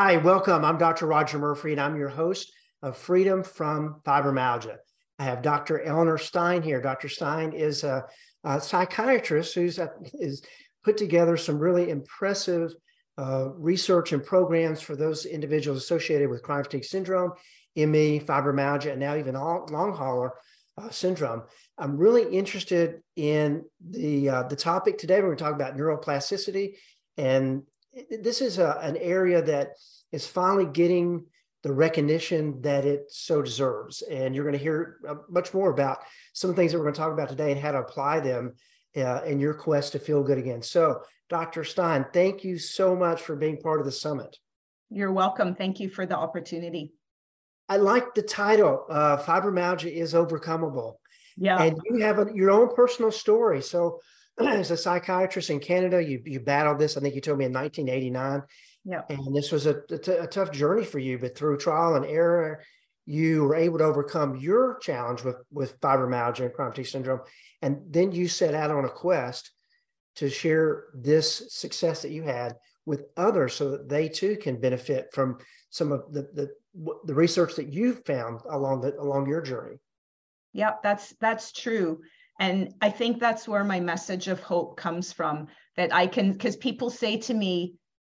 Hi, welcome. I'm Dr. Roger Murphy, and I'm your host of Freedom from Fibromyalgia. I have Dr. Eleanor Stein here. Dr. Stein is a psychiatrist who's put together some really impressive research and programs for those individuals associated with chronic fatigue syndrome, ME, fibromyalgia, and now even long hauler syndrome. I'm really interested in the topic today. We're going to talk about neuroplasticity, and this is an area that is finally getting the recognition that it so deserves. And you're going to hear much more about some of the things that we're going to talk about today and how to apply them in your quest to feel good again. So, Dr. Stein, thank you so much for being part of the summit. You're welcome. Thank you for the opportunity. I like the title, Fibromyalgia is Overcomable. Yeah. And you have your own personal story. So as a psychiatrist in Canada, you battled this, I think you told me in 1989. Yeah. And this was a tough journey for you, but through trial and error, you were able to overcome your challenge with fibromyalgia and chronic fatigue syndrome. And then you set out on a quest to share this success that you had with others so that they too can benefit from some of the research that you found along your journey. Yeah, that's true. And I think that's where my message of hope comes from, that I can, because people say to me,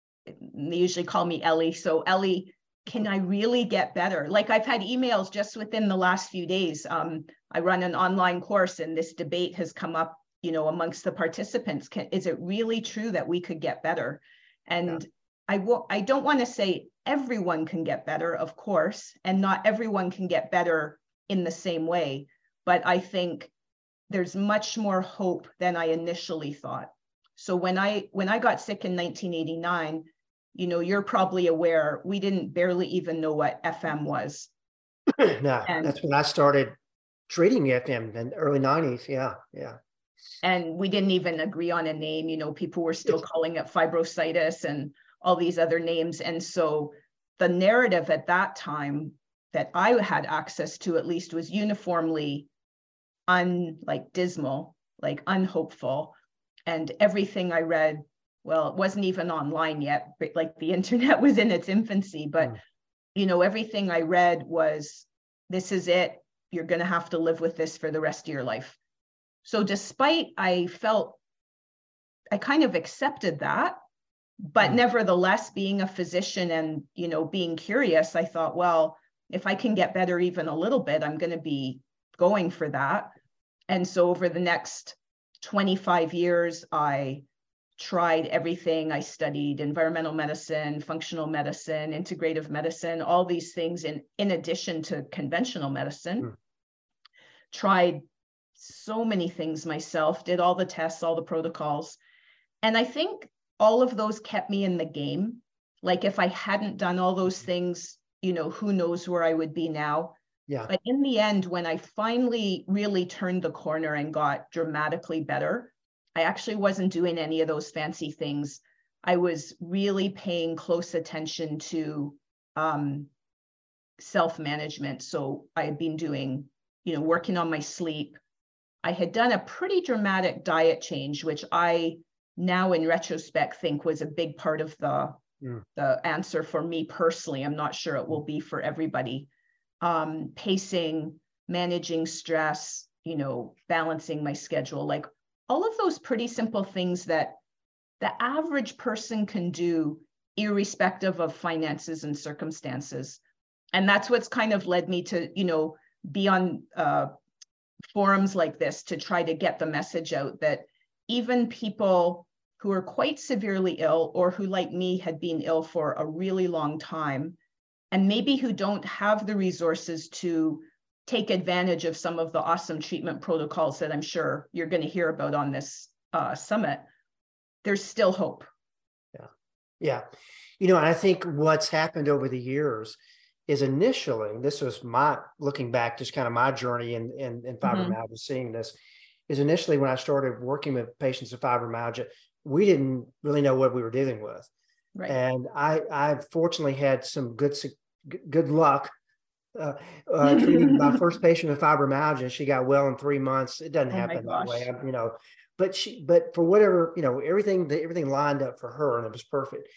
they usually call me Ellie. So Ellie, can I really get better? Like I've had emails just within the last few days. I run an online course and this debate has come up, amongst the participants. Is it really true that we could get better? And yeah. I don't want to say everyone can get better, of course, and not everyone can get better in the same way. But I think there's much more hope than I initially thought. So when I got sick in 1989, you're probably aware, we didn't barely even know what FM was. No, that's when I started treating FM in the early 90s. Yeah. And we didn't even agree on a name. People were still calling it fibrositis and all these other names. And so the narrative at that time that I had access to, at least, was uniformly dismal, unhopeful. And everything I read, well, it wasn't even online yet, but the internet was in its infancy. But, everything I read was, this is it. You're going to have to live with this for the rest of your life. So despite I kind of accepted that, but nevertheless, being a physician and, being curious, I thought, well, if I can get better even a little bit, I'm going to be going for that. And so over the next 25 years, I tried everything. I studied environmental medicine, functional medicine, integrative medicine, all these things in addition to conventional medicine. Tried so many things myself, did all the tests, all the protocols. And I think all of those kept me in the game. Like if I hadn't done all those things, who knows where I would be now. Yeah. But in the end, when I finally really turned the corner and got dramatically better, I actually wasn't doing any of those fancy things. I was really paying close attention to self-management. So I had been doing, working on my sleep. I had done a pretty dramatic diet change, which I now in retrospect think was a big part of the answer for me personally. I'm not sure it will be for everybody. Pacing, managing stress, balancing my schedule, all of those pretty simple things that the average person can do irrespective of finances and circumstances. And that's what's kind of led me to, be on forums like this to try to get the message out that even people who are quite severely ill or who, like me, had been ill for a really long time, and maybe who don't have the resources to take advantage of some of the awesome treatment protocols that I'm sure you're going to hear about on this summit, there's still hope. Yeah. And I think what's happened over the years is initially, this was looking back, just kind of my journey in fibromyalgia, seeing this, is initially when I started working with patients with fibromyalgia, we didn't really know what we were dealing with. Right. And I fortunately had some good luck treating my first patient with fibromyalgia. She got well in 3 months. It doesn't happen that way, but for whatever, everything lined up for her and it was perfect.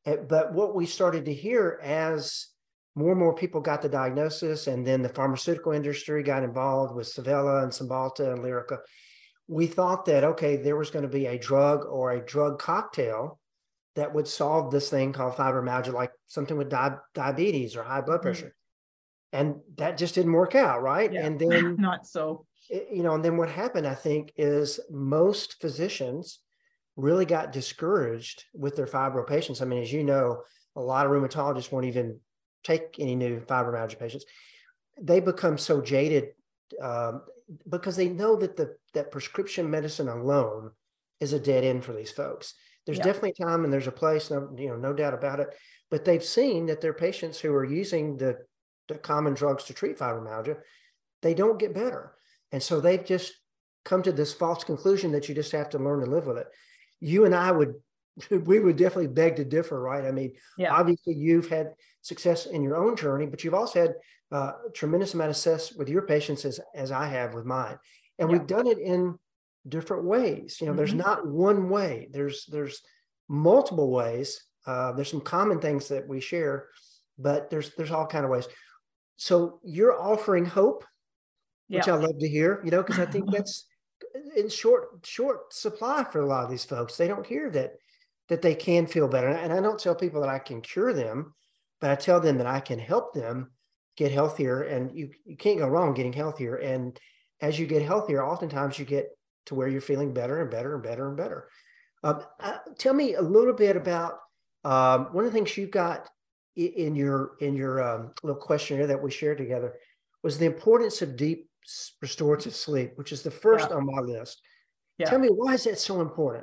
But what we started to hear as more and more people got the diagnosis, and then the pharmaceutical industry got involved with Savella and Cymbalta and Lyrica, we thought that, okay, there was going to be a drug or a drug cocktail that would solve this thing called fibromyalgia, like something with diabetes or high blood pressure. And that just didn't work out, right? Yeah, and then not so. And then what happened, I think, is most physicians really got discouraged with their fibro patients. I mean, as you know, a lot of rheumatologists won't even take any new fibromyalgia patients. They become so jaded because they know that that prescription medicine alone is a dead end for these folks. There's definitely a time and there's a place, no doubt about it. But they've seen that their patients who are using the common drugs to treat fibromyalgia, they don't get better. And so they've just come to this false conclusion that you just have to learn to live with it. You and I we would definitely beg to differ, right? I mean, obviously you've had success in your own journey, but you've also had a tremendous amount of success with your patients as I have with mine. And we've done it in different ways. There's not one way. There's multiple ways. There's some common things that we share, but there's all kind of ways. So you're offering hope, which I love to hear, because I think that's in short supply for a lot of these folks. They don't hear that they can feel better. And I don't tell people that I can cure them, but I tell them that I can help them get healthier. And you can't go wrong getting healthier. And as you get healthier, oftentimes you get to where you're feeling better and better and better and better. Tell me a little bit about one of the things you got in your little questionnaire that we shared together was the importance of deep restorative sleep, which is the first on my list. Tell me, why is that so important?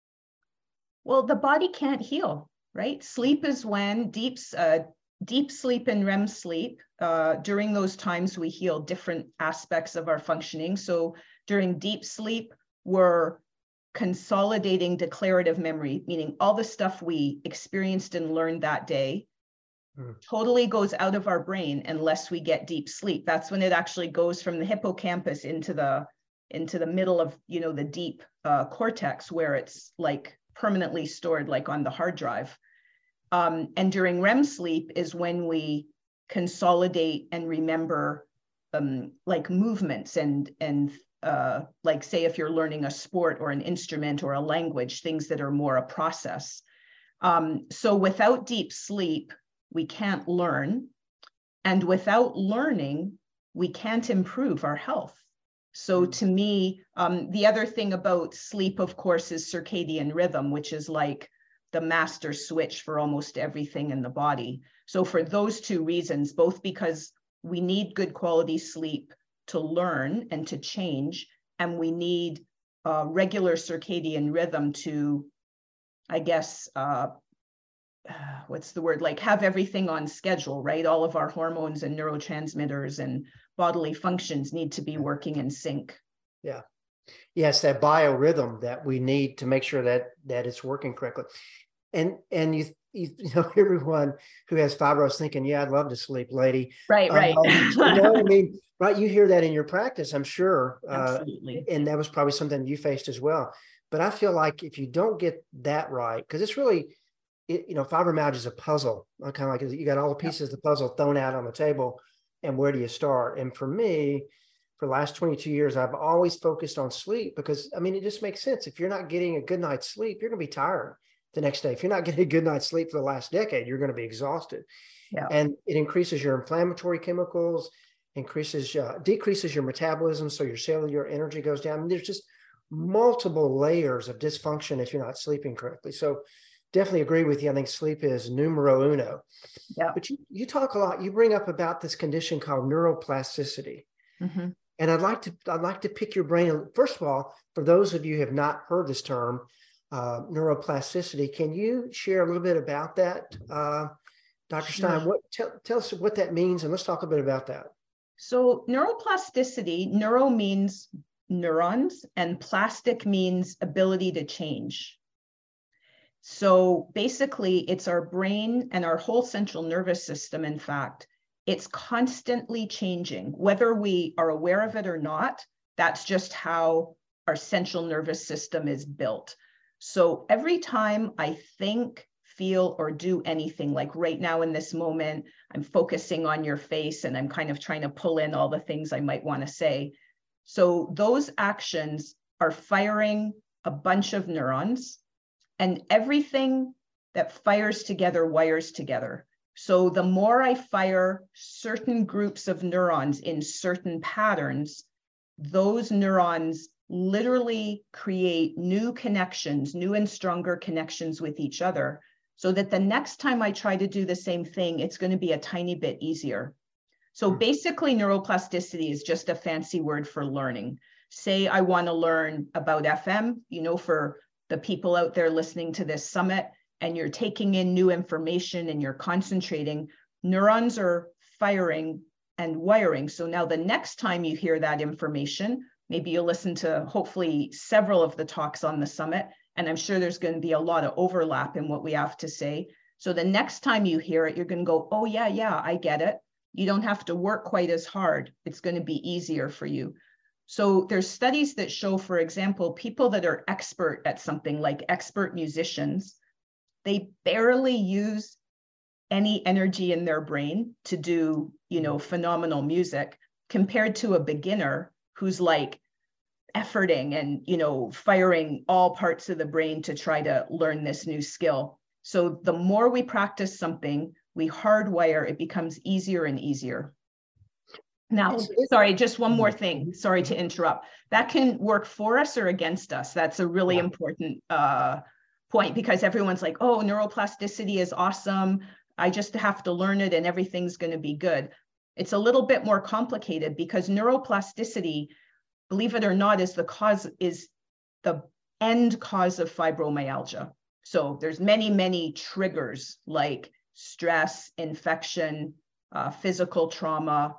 Well, the body can't heal, right? Sleep is when deep sleep and REM sleep, during those times we heal different aspects of our functioning. So during deep sleep, we're consolidating declarative memory, meaning all the stuff we experienced and learned that day totally goes out of our brain unless we get deep sleep. That's when it actually goes from the hippocampus into the middle of, the deep cortex, where it's like permanently stored, like on the hard drive. And during REM sleep is when we consolidate and remember like movements and like, say, if you're learning a sport or an instrument or a language, things that are more a process. So without deep sleep, we can't learn. And without learning, we can't improve our health. So to me, the other thing about sleep, of course, is circadian rhythm, which is like the master switch for almost everything in the body. So for those two reasons, both because we need good quality sleep to learn and to change, and we need regular circadian rhythm to, I guess, what's the word, like have everything on schedule, right? All of our hormones and neurotransmitters and bodily functions need to be working in sync. Yeah. Yes, that biorhythm that we need to make sure that it's working correctly. And everyone who has fibro is thinking, yeah, I'd love to sleep, lady. Right. I mean, right. You hear that in your practice, I'm sure. Absolutely. And that was probably something you faced as well. But I feel like if you don't get that right, because it's really, fibromyalgia is a puzzle. Kind of like you got all the pieces of the puzzle thrown out on the table, and where do you start? And for me, for the last 22 years, I've always focused on sleep because, I mean, it just makes sense. If you're not getting a good night's sleep, you're going to be tired the next day. If you're not getting a good night's sleep for the last decade, you're going to be exhausted. Yeah. And it increases your inflammatory chemicals, decreases your metabolism, so your cellular energy goes down. I mean, there's just multiple layers of dysfunction if you're not sleeping correctly. So definitely agree with you. I think sleep is numero uno. Yeah. But you talk a lot, you bring up about this condition called neuroplasticity. Mm-hmm. And I'd like to pick your brain. First of all, for those of you who have not heard this term, neuroplasticity, can you share a little bit about that, Dr. Sure. Stein? Tell us what that means, and let's talk a bit about that. So neuroplasticity, neuro means neurons, and plastic means ability to change. So basically, it's our brain and our whole central nervous system, in fact, it's constantly changing, whether we are aware of it or not. That's just how our central nervous system is built. So every time I think, feel, or do anything. Like right now in this moment, I'm focusing on your face and I'm kind of trying to pull in all the things I might want to say. So those actions are firing a bunch of neurons, and everything that fires together wires together. So the more I fire certain groups of neurons in certain patterns, those neurons literally create new connections, new and stronger connections with each other, so that the next time I try to do the same thing, it's going to be a tiny bit easier. So basically, neuroplasticity is just a fancy word for learning. Say I want to learn about FM, for the people out there listening to this summit, and you're taking in new information and you're concentrating, neurons are firing and wiring. So now the next time you hear that information, maybe you'll listen to hopefully several of the talks on the summit, and I'm sure there's going to be a lot of overlap in what we have to say. So the next time you hear it, you're going to go, oh yeah, I get it. You don't have to work quite as hard. It's going to be easier for you. So there's studies that show, for example, people that are expert at something, like expert musicians, they barely use any energy in their brain to do, phenomenal music, compared to a beginner who's like efforting and, firing all parts of the brain to try to learn this new skill. So the more we practice something, we hardwire, it becomes easier and easier. Now, sorry, just one more thing. Sorry to interrupt. That can work for us or against us. That's a really important point, because everyone's like, oh, neuroplasticity is awesome. I just have to learn it and everything's going to be good. It's a little bit more complicated, because neuroplasticity, believe it or not, is the end cause of fibromyalgia. So there's many triggers like stress, infection, physical trauma,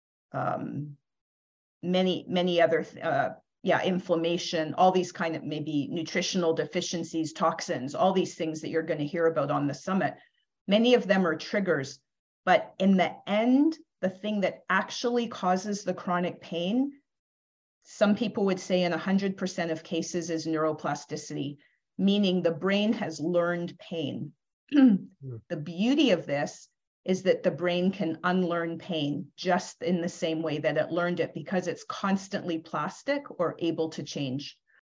many other inflammation, all these kind of maybe nutritional deficiencies, toxins, all these things that you're going to hear about on the summit. Many of them are triggers, but in the end, the thing that actually causes the chronic pain, some people would say in 100% of cases, is neuroplasticity, meaning the brain has learned pain. The beauty of this is that the brain can unlearn pain just in the same way that it learned it, because it's constantly plastic or able to change.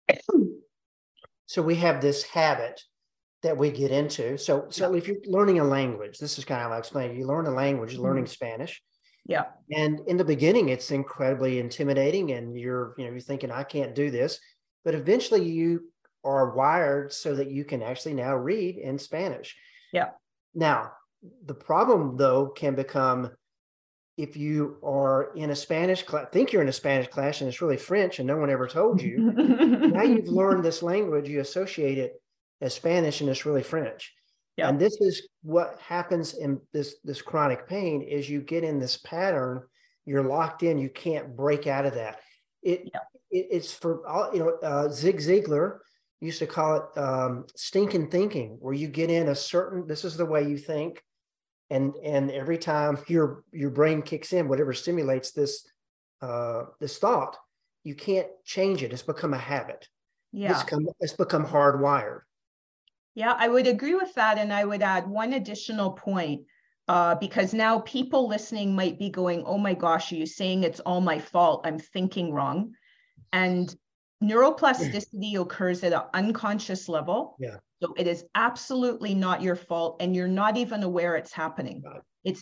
So we have this habit that we get into. So if you're learning a language, this is kind of like explaining, you learn a language, you're learning Spanish. Yeah. And in the beginning, it's incredibly intimidating, and you're thinking, I can't do this. But eventually you are wired so that you can actually now read in Spanish. Yeah. Now, the problem, though, can become if you are in a Spanish class, think you're in a Spanish class and it's really French and no one ever told you. Now you've learned this language, you associate it as Spanish and it's really French. Yep. And this is what happens in this chronic pain is you get in this pattern, you're locked in, you can't break out of that. It's for all, Zig Ziglar used to call it stinking thinking, where you get in this is the way you think. And every time your brain kicks in, whatever stimulates this thought, you can't change it. It's become a habit. Yeah. It's become hardwired. Yeah, I would agree with that. And I would add one additional point, because now people listening might be going, oh my gosh, are you saying it's all my fault? I'm thinking wrong. And neuroplasticity occurs at an unconscious level. Yeah. So it is absolutely not your fault, and you're not even aware it's happening. Right. It's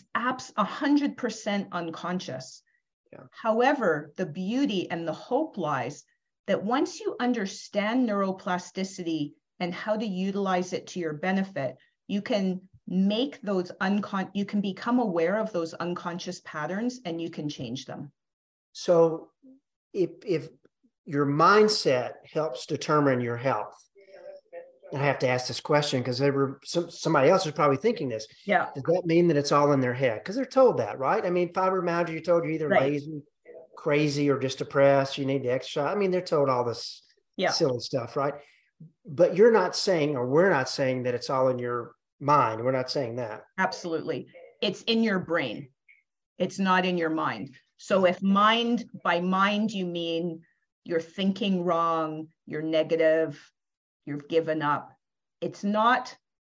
100% unconscious. Yeah. However, the beauty and the hope lies that once you understand neuroplasticity and how to utilize it to your benefit, you can make those you can become aware of those unconscious patterns and you can change them. So if your mindset helps determine your health, I have to ask this question because somebody else is probably thinking this. Yeah. Does that mean that it's all in their head? Because they're told that, right? I mean, fibromyalgia, you're told you're either lazy, crazy, or just depressed. You need to exercise. I mean, they're told all this silly stuff, right? But you're not saying, or we're not saying that it's all in your mind. We're not saying that. Absolutely. It's in your brain. It's not in your mind. So if by mind, you mean you're thinking wrong, you're negative, you've given up, it's not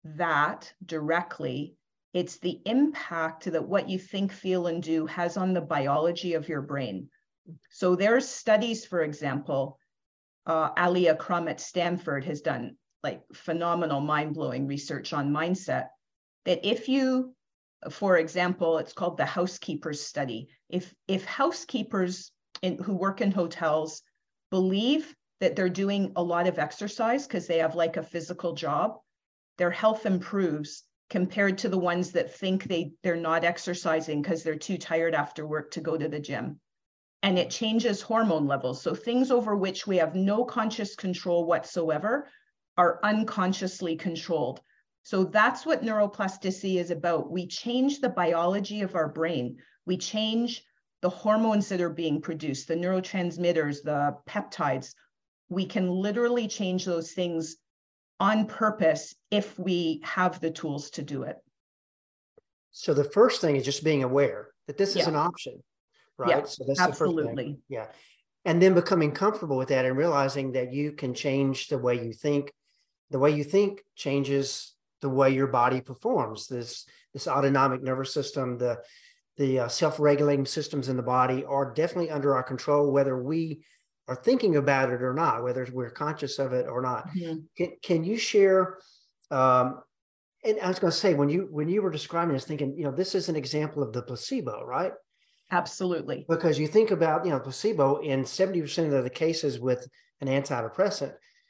that directly. It's the impact that what you think, feel, and do has on the biology of your brain. So there's studies, for example, Alia Crum at Stanford has done like phenomenal, mind-blowing research on mindset, that if you, for example, it's called the housekeepers study. If housekeepers who work in hotels believe that they're doing a lot of exercise because they have like a physical job, their health improves compared to the ones that think they're not exercising because they're too tired after work to go to the gym. And it changes hormone levels. So things over which we have no conscious control whatsoever are unconsciously controlled. So that's what neuroplasticity is about. We change the biology of our brain. We change the hormones that are being produced, the neurotransmitters, the peptides. We can literally change those things on purpose if we have the tools to do it. So the first thing is just being aware that this is an option, right? Yeah, so that's absolutely. The first thing. Yeah. And then becoming comfortable with that and realizing that you can change the way you think. The way you think changes the way your body performs. This autonomic nervous system, the self-regulating systems in the body are definitely under our control, whether we are thinking about it or not, whether we're conscious of it or not. Mm-hmm. Can you share? And I was going to say, when you were describing this, thinking, this is an example of the placebo, right? Absolutely. Because you think about, placebo in 70% of the cases with an antidepressant,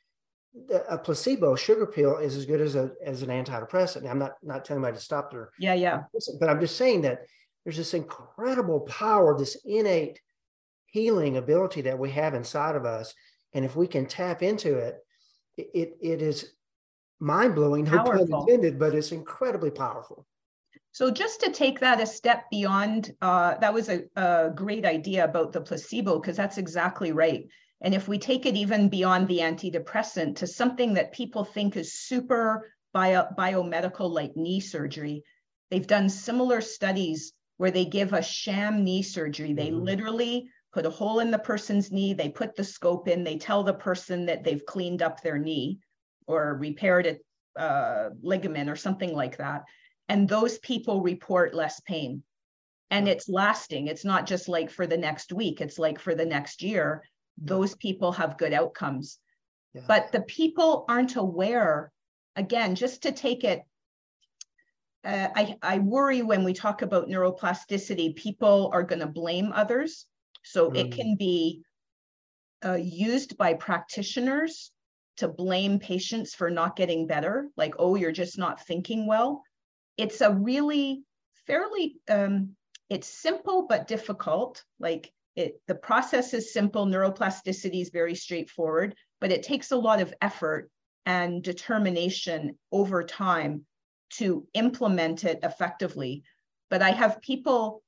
a placebo sugar pill is as good as an antidepressant. I'm not telling anybody to stop their, but I'm just saying that there's this incredible power, this innate healing ability that we have inside of us. And if we can tap into it, it is mind-blowing, no pun intended, but it's incredibly powerful. So just to take that a step beyond, that was a great idea about the placebo, because that's exactly right. And if we take it even beyond the antidepressant to something that people think is super biomedical, like knee surgery, they've done similar studies where they give a sham knee surgery. They literally put a hole in the person's knee, they put the scope in, they tell the person that they've cleaned up their knee or repaired a ligament or something like that. And those people report less pain. And it's lasting. It's not just like for the next week, it's like for the next year. Those people have good outcomes. But the people aren't aware, again, just to take it, I worry when we talk about neuroplasticity, people are going to blame others. So it can be used by practitioners to blame patients for not getting better, like, oh, you're just not thinking well. It's a really fairly, it's simple but difficult. Like the process is simple, neuroplasticity is very straightforward, but it takes a lot of effort and determination over time to implement it effectively. But I have people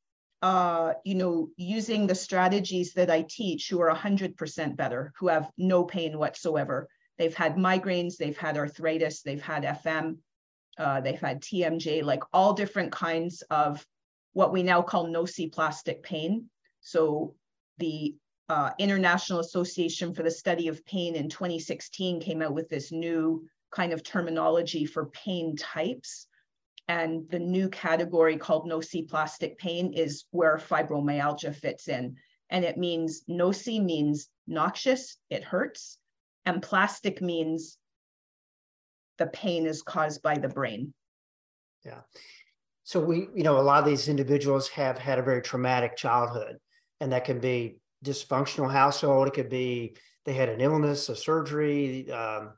using the strategies that I teach who are 100% better, who have no pain whatsoever. They've had migraines, they've had arthritis, they've had FM, they've had TMJ, like all different kinds of what we now call nociplastic pain. So the International Association for the Study of Pain in 2016 came out with this new kind of terminology for pain types. And the new category called nociplastic pain is where fibromyalgia fits in. And it means noci means noxious, it hurts. And plastic means the pain is caused by the brain. Yeah. So a lot of these individuals have had a very traumatic childhood, and that can be dysfunctional household. It could be they had an illness, a surgery,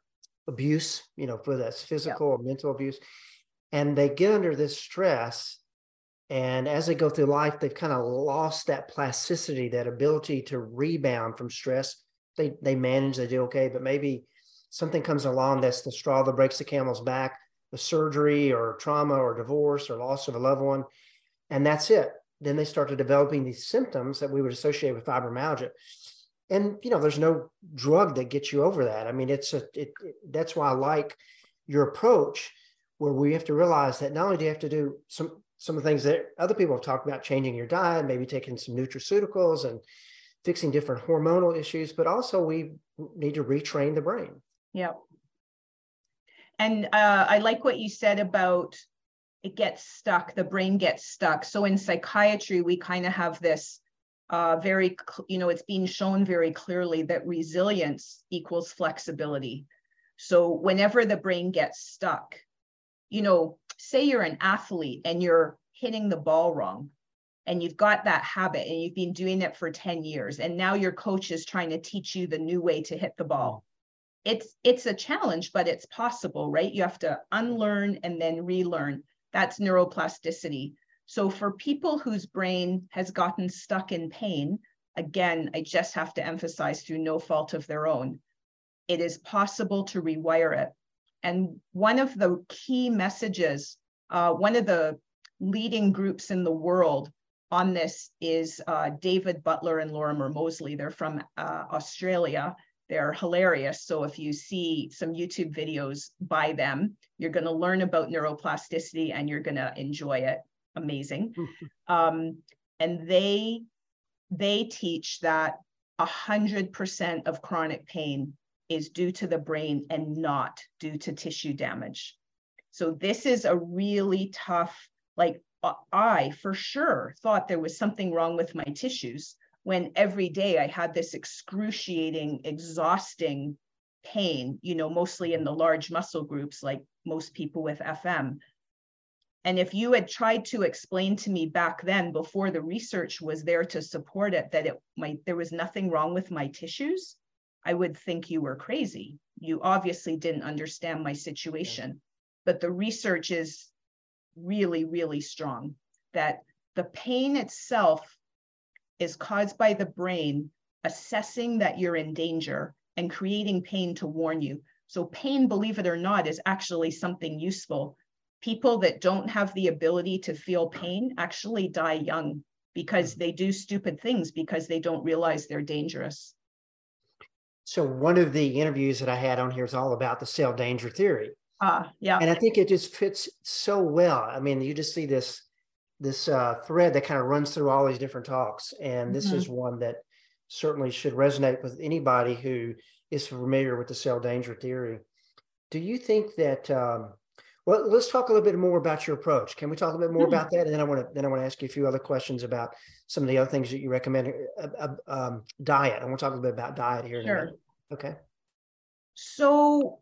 abuse, whether that's physical or mental abuse. And they get under this stress. And as they go through life, they've kind of lost that plasticity, that ability to rebound from stress. They manage, they do okay, but maybe something comes along that's the straw that breaks the camel's back, the surgery or trauma or divorce or loss of a loved one. And that's it. Then they start developing these symptoms that we would associate with fibromyalgia. And, there's no drug that gets you over that. I mean, that's why I like your approach, where we have to realize that not only do you have to do some of the things that other people have talked about, changing your diet, maybe taking some nutraceuticals and fixing different hormonal issues, but also we need to retrain the brain. Yeah. And I like what you said about it gets stuck, the brain gets stuck. So in psychiatry, we kind of have this it's being shown very clearly that resilience equals flexibility. So whenever the brain gets stuck, say you're an athlete and you're hitting the ball wrong, and you've got that habit and you've been doing it for 10 years, and now your coach is trying to teach you the new way to hit the ball. It's a challenge, but it's possible, right? You have to unlearn and then relearn. That's neuroplasticity. So for people whose brain has gotten stuck in pain, again, I just have to emphasize, through no fault of their own, it is possible to rewire it. And one of the key messages, one of the leading groups in the world on this is David Butler and Lorimer Moseley. They're from Australia. They're hilarious. So if you see some YouTube videos by them, you're going to learn about neuroplasticity and you're going to enjoy it. Amazing. And they teach that 100% of chronic pain is due to the brain and not due to tissue damage. So this is a really tough, I for sure thought there was something wrong with my tissues, when every day I had this excruciating, exhausting pain, mostly in the large muscle groups, like most people with FM. And if you had tried to explain to me back then, before the research was there to support it, that there was nothing wrong with my tissues, I would think you were crazy. You obviously didn't understand my situation. But the research is really, really strong, that the pain itself is caused by the brain assessing that you're in danger and creating pain to warn you. So pain, believe it or not, is actually something useful. People that don't have the ability to feel pain actually die young because they do stupid things because they don't realize they're dangerous. So one of the interviews that I had on here is all about the cell danger theory. Yeah. And I think it just fits so well. I mean, you just see this thread that kind of runs through all these different talks. And this is one that certainly should resonate with anybody who is familiar with the cell danger theory. Do you think that, well, let's talk a little bit more about your approach. Can we talk a bit more about that? And then I want to ask you a few other questions about some of the other things that you recommend. Diet. I want to talk a little bit about diet here in a minute. Okay. So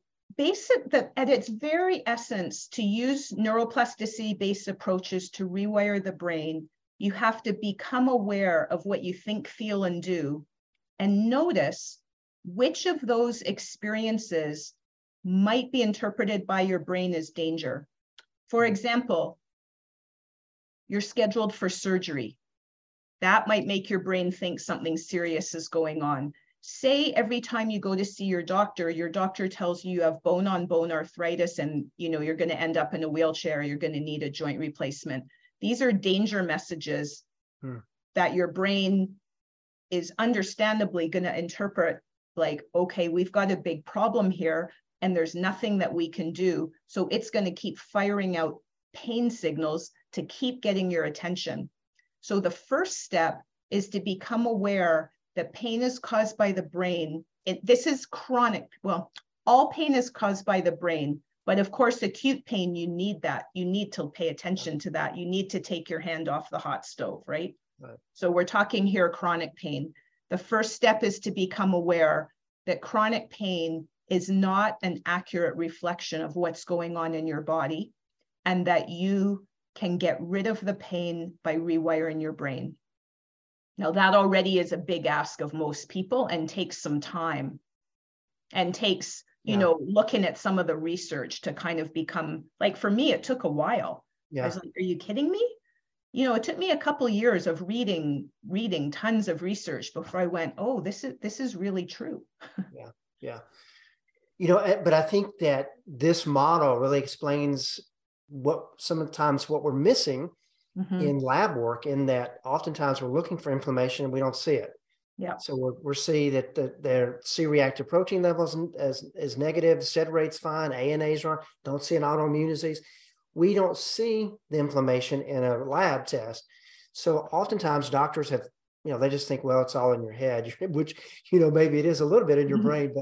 at its very essence, to use neuroplasticity-based approaches to rewire the brain, you have to become aware of what you think, feel, and do, and notice which of those experiences might be interpreted by your brain as danger. For example, you're scheduled for surgery. That might make your brain think something serious is going on. Say every time you go to see your doctor tells you have bone-on-bone arthritis and you're going to end up in a wheelchair, you're going to need a joint replacement. These are danger messages that your brain is understandably going to interpret like, okay, we've got a big problem here and there's nothing that we can do. So it's going to keep firing out pain signals to keep getting your attention. So the first step is to become aware that pain is caused by the brain. This is chronic. Well, all pain is caused by the brain, but of course, acute pain, you need that. You need to pay attention to that. You need to take your hand off the hot stove, right? So we're talking here chronic pain. The first step is to become aware that chronic pain is not an accurate reflection of what's going on in your body, and that you can get rid of the pain by rewiring your brain. Now, that already is a big ask of most people and takes some time and takes, looking at some of the research to kind of become, like for me, it took a while. I was like, are you kidding me? It took me a couple of years of reading tons of research before I went, oh, this is really true. Yeah. But I think that this model really explains sometimes what we're missing in lab work, in that oftentimes we're looking for inflammation and we don't see it. Yeah. So we're seeing that their C-reactive protein levels is negative, SED rate's fine, ANA's wrong, don't see an autoimmune disease. We don't see the inflammation in a lab test. So oftentimes doctors have, they just think, well, it's all in your head, which, maybe it is a little bit in your brain, but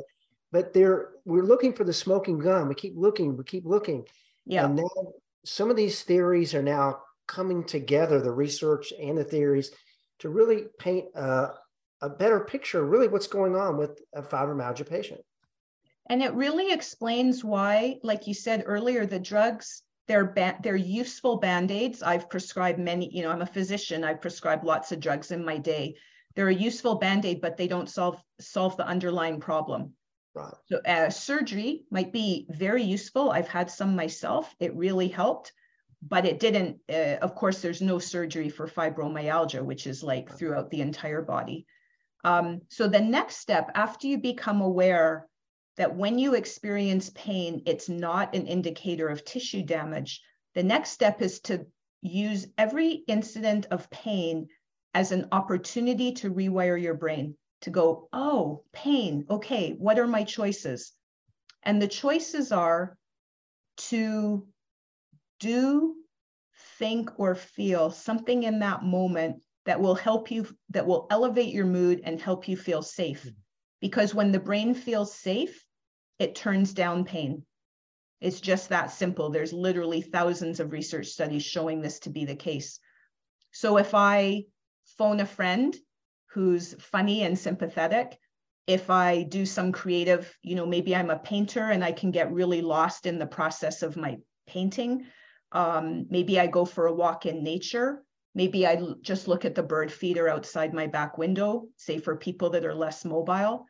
but we're looking for the smoking gun. We keep looking. Yeah. And now some of these theories are now coming together, the research and the theories, to really paint a better picture of really what's going on with a fibromyalgia patient. And it really explains why, like you said earlier, the drugs, they're useful Band-Aids. I've prescribed many, I'm a physician. I've prescribed lots of drugs in my day. They're a useful Band-Aid, but they don't solve the underlying problem. Right. So surgery might be very useful. I've had some myself. It really helped, but it didn't, of course, there's no surgery for fibromyalgia, which is like throughout the entire body. So the next step, after you become aware that when you experience pain, it's not an indicator of tissue damage, the next step is to use every incident of pain as an opportunity to rewire your brain, to go, oh, pain, okay, what are my choices? And the choices are to do, think, or feel something in that moment that will help you, that will elevate your mood and help you feel safe. Because when the brain feels safe, it turns down pain. It's just that simple. There's literally thousands of research studies showing this to be the case. So if I phone a friend who's funny and sympathetic, if I do some creative, maybe I'm a painter and I can get really lost in the process of my painting. Maybe I go for a walk in nature. Maybe I just look at the bird feeder outside my back window, say for people that are less mobile.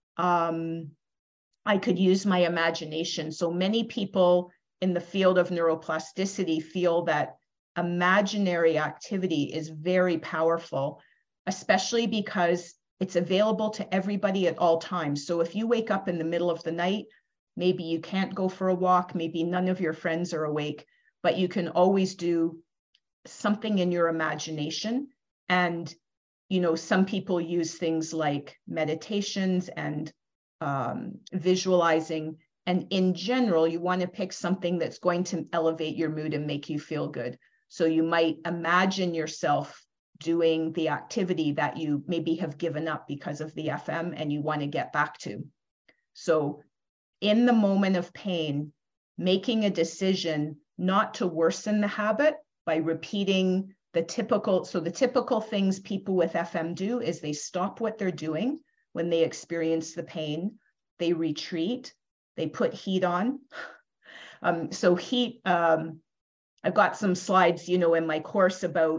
I could use my imagination. So many people in the field of neuroplasticity feel that imaginary activity is very powerful, especially because it's available to everybody at all times. So if you wake up in the middle of the night, maybe you can't go for a walk, maybe none of your friends are awake, but you can always do something in your imagination. And, some people use things like meditations and visualizing. And in general, you want to pick something that's going to elevate your mood and make you feel good. So you might imagine yourself doing the activity that you maybe have given up because of the FM and you want to get back to. So in the moment of pain, making a decision not to worsen the habit by repeating the typical things people with FM do is they stop what they're doing when they experience the pain, they retreat, they put heat on. So heat, I've got some slides, in my course about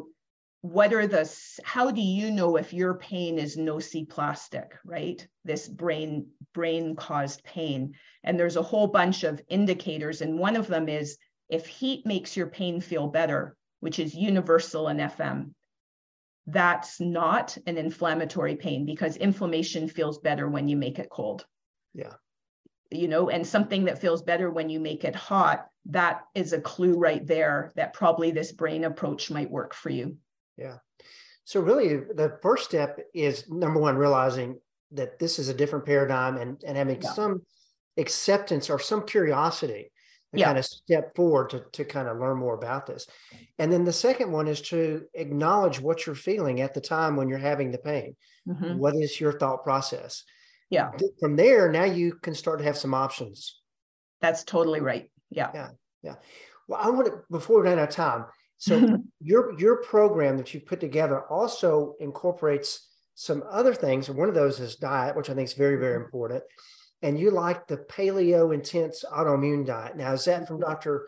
how do you know if your pain is nociplastic, right? This brain caused pain. And there's a whole bunch of indicators. And one of them is if heat makes your pain feel better, which is universal in FM, that's not an inflammatory pain because inflammation feels better when you make it cold. Yeah. And something that feels better when you make it hot, that is a clue right there that probably this brain approach might work for you. Yeah. So really the first step is, number one, realizing that this is a different paradigm and having some acceptance or some curiosity to kind of step forward to kind of learn more about this. And then the second one is to acknowledge what you're feeling at the time when you're having the pain. Mm-hmm. What is your thought process? Yeah. From there, now you can start to have some options. That's totally right. Yeah. Yeah. Yeah. Well, I want to, before we run out of time, so your program that you've put together also incorporates some other things. And one of those is diet, which I think is very, very important. And you like the paleo intense autoimmune diet. Now, is that from Dr.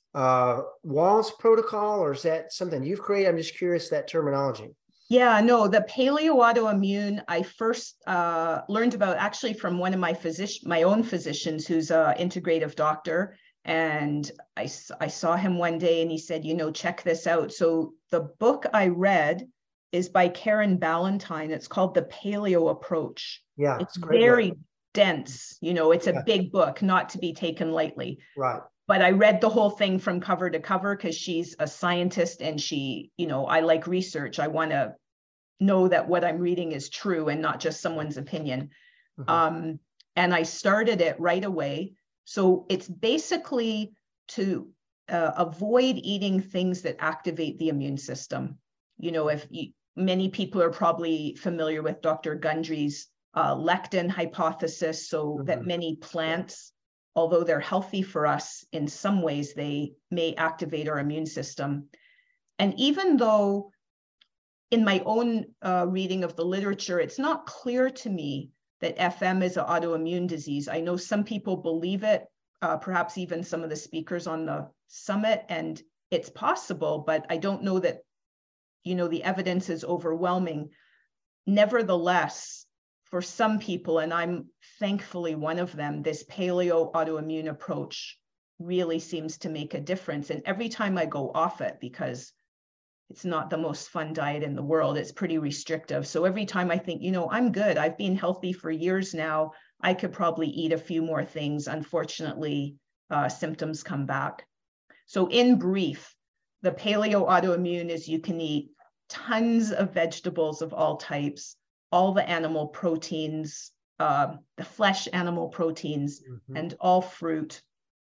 Wall's protocol, or is that something you've created? I'm just curious that terminology. Yeah, no, the paleo autoimmune, I first learned about actually from one of my own physicians who's an integrative doctor. And I saw him one day and he said, check this out. So the book I read is by Karen Ballantyne. It's called The Paleo Approach. Yeah, it's very dense. It's a big book, not to be taken lightly. Right. But I read the whole thing from cover to cover because she's a scientist and she, I like research. I want to know that what I'm reading is true and not just someone's opinion. Mm-hmm. And I started it right away. So it's basically to avoid eating things that activate the immune system. Many people are probably familiar with Dr. Gundry's lectin hypothesis, so that many plants, although they're healthy for us, in some ways they may activate our immune system. And even though in my own reading of the literature, it's not clear to me that FM is an autoimmune disease. I know some people believe it, perhaps even some of the speakers on the summit, and it's possible, but I don't know that, the evidence is overwhelming. Nevertheless, for some people, and I'm thankfully one of them, this paleo autoimmune approach really seems to make a difference. And every time I go off it, because it's not the most fun diet in the world, it's pretty restrictive. So every time I think, I'm good, I've been healthy for years now, I could probably eat a few more things. Unfortunately, symptoms come back. So in brief, the paleo autoimmune is you can eat tons of vegetables of all types, all the animal proteins, the flesh animal proteins, and all fruit,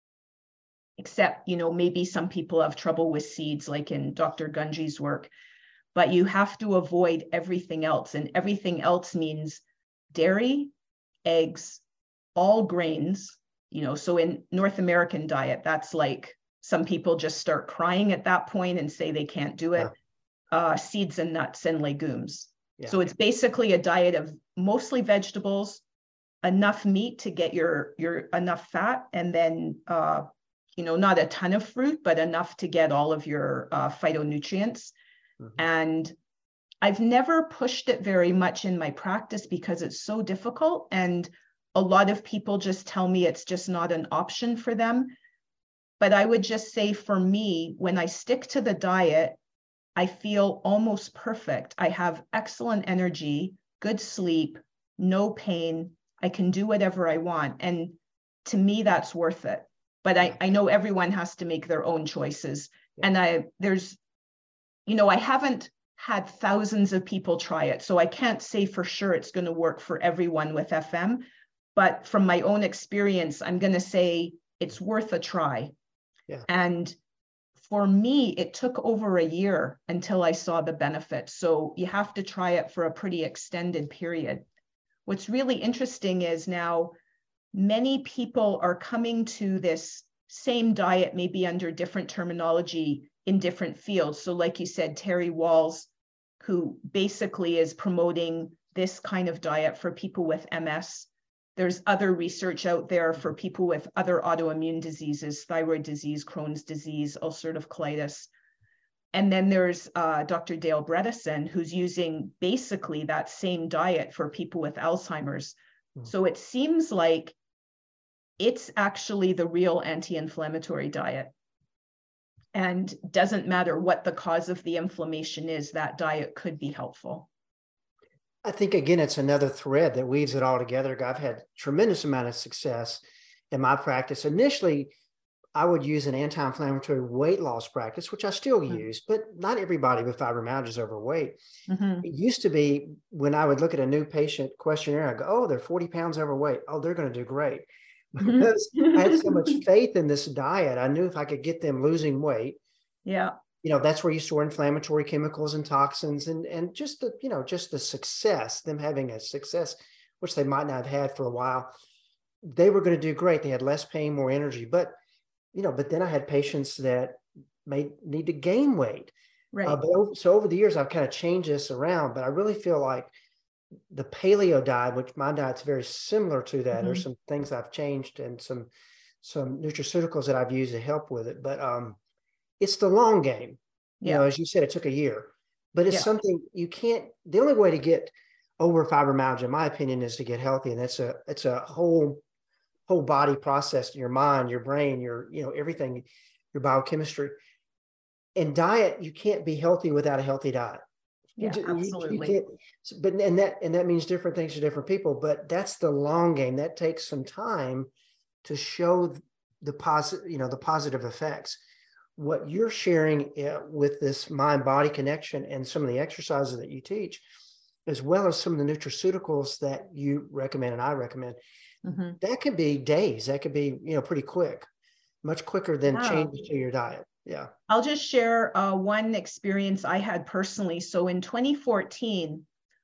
except, maybe some people have trouble with seeds, like in Dr. Gunji's work, but you have to avoid everything else. And everything else means dairy, eggs, all grains, so in North American diet, that's like, some people just start crying at that point and say they can't do it. Seeds and nuts and legumes. Yeah. So it's basically a diet of mostly vegetables, enough meat to get your enough fat, and then not a ton of fruit, but enough to get all of your phytonutrients. And I've never pushed it very much in my practice because it's so difficult. And a lot of people just tell me it's just not an option for them. But I would just say, for me, when I stick to the diet, I feel almost perfect. I have excellent energy, good sleep, no pain. I can do whatever I want. And to me, that's worth it. But I know everyone has to make their own choices. Yeah. And I haven't had thousands of people try it, so I can't say for sure it's going to work for everyone with FM. But from my own experience, I'm going to say it's worth a try. Yeah. And for me, it took over a year until I saw the benefits. So you have to try it for a pretty extended period. What's really interesting is now many people are coming to this same diet, maybe under different terminology in different fields. So like you said, Terry Wahls, who basically is promoting this kind of diet for people with MS. There's other research out there for people with other autoimmune diseases, thyroid disease, Crohn's disease, ulcerative colitis. And then there's Dr. Dale Bredesen, who's using basically that same diet for people with Alzheimer's. So it seems like it's actually the real anti-inflammatory diet. And doesn't matter what the cause of the inflammation is, that diet could be helpful. I think, again, it's another thread that weaves it all together. I've had tremendous amount of success in my practice. Initially, I would use an anti-inflammatory weight loss practice, which I still use, but not everybody with fibromyalgia is overweight. It used to be when I would look at a new patient questionnaire, I go, oh, they're 40 pounds overweight. Oh, they're going to do great. Because I had so much faith in this diet. I knew if I could get them losing weight, that's where you store inflammatory chemicals and toxins, and just the success, them having a success, which they might not have had for a while, they were going to do great. They had less pain, more energy. But then I had patients that may need to gain weight. Right. So over the years, I've kind of changed this around, but I really feel like the paleo diet, which my diet's very similar to that. There's some things I've changed and some nutraceuticals that I've used to help with it. But it's the long game. As you said, it took a year, but it's something you can't. The only way to get over fibromyalgia, in my opinion, is to get healthy, and it's a whole body process. Your mind, your brain, your everything, your biochemistry. In diet, you can't be healthy without a healthy diet. Absolutely. You can't, but that means different things to different people. But that's the long game. That takes some time to show the positive effects. What you're sharing with this mind-body connection and some of the exercises that you teach, as well as some of the nutraceuticals that you recommend and I recommend, that could be days. That could be pretty quick, much quicker than changes to your diet. Yeah. I'll just share one experience I had personally. So in 2014,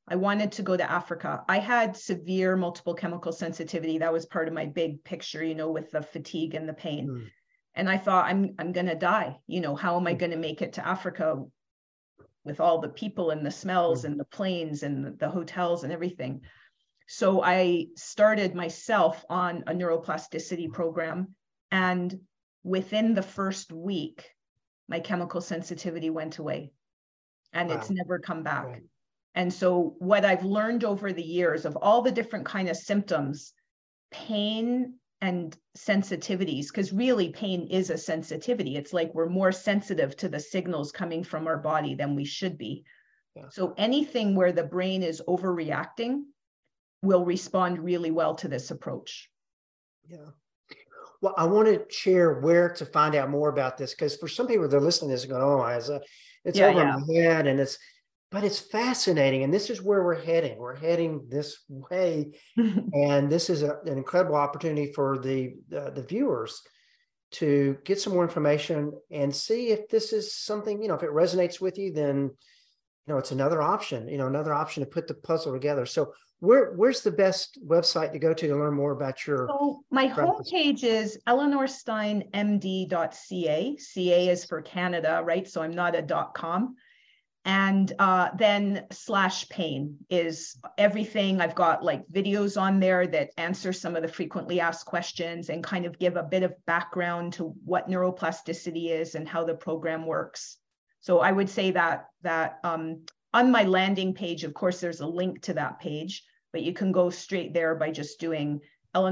I wanted to go to Africa. I had severe multiple chemical sensitivity. That was part of my big picture, you know, with the fatigue and the pain. And I thought, I'm going to die. You know, how am I going to make it to Africa with all the people and the smells and the planes and the hotels and everything? So I started myself on a neuroplasticity program. And within the first week, my chemical sensitivity went away, and it's never come back. Right. And so what I've learned over the years of all the different kind of symptoms, pain and sensitivities, because really pain is a sensitivity. It's like we're more sensitive to the signals coming from our body than we should be. Yeah. So anything where the brain is overreacting will respond really well to this approach. Yeah. Well, I want to share where to find out more about this, because for some people they're listening to this going, oh, it's over my head, and but it's fascinating. And this is where we're heading. We're heading this way. And this is an incredible opportunity for the viewers to get some more information and see if this is something, you know, if it resonates with you, then, you know, it's another option, to put the puzzle together. So where's the best website to go to learn more about your... So my homepage is eleanorsteinmd.ca. CA is for Canada, right? So I'm not a .com. And then /pain is everything. I've got like videos on there that answer some of the frequently asked questions and kind of give a bit of background to what neuroplasticity is and how the program works. So I would say that on my landing page, of course, there's a link to that page, but you can go straight there by just doing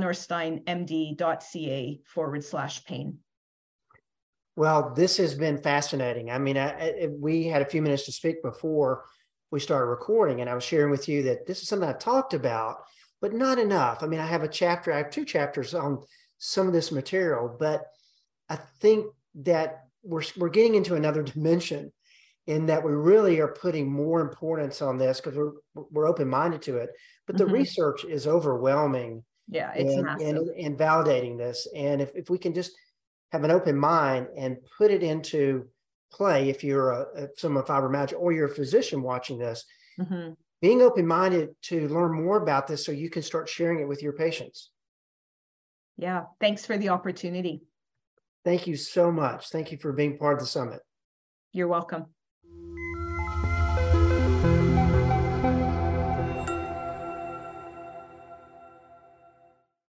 eleanorsteinmd.ca/pain. Well, this has been fascinating. I mean, we had a few minutes to speak before we started recording, and I was sharing with you that this is something I talked about, but not enough. I mean, I have 2 chapters on some of this material, but I think that we're getting into another dimension in that we really are putting more importance on this because we're open-minded to it. But the research is overwhelming. Yeah, it's massive. And validating this. And if we can just have an open mind and put it into play, if you're someone with fibromyalgia or you're a physician watching this, being open-minded to learn more about this so you can start sharing it with your patients. Yeah, thanks for the opportunity. Thank you so much. Thank you for being part of the summit. You're welcome.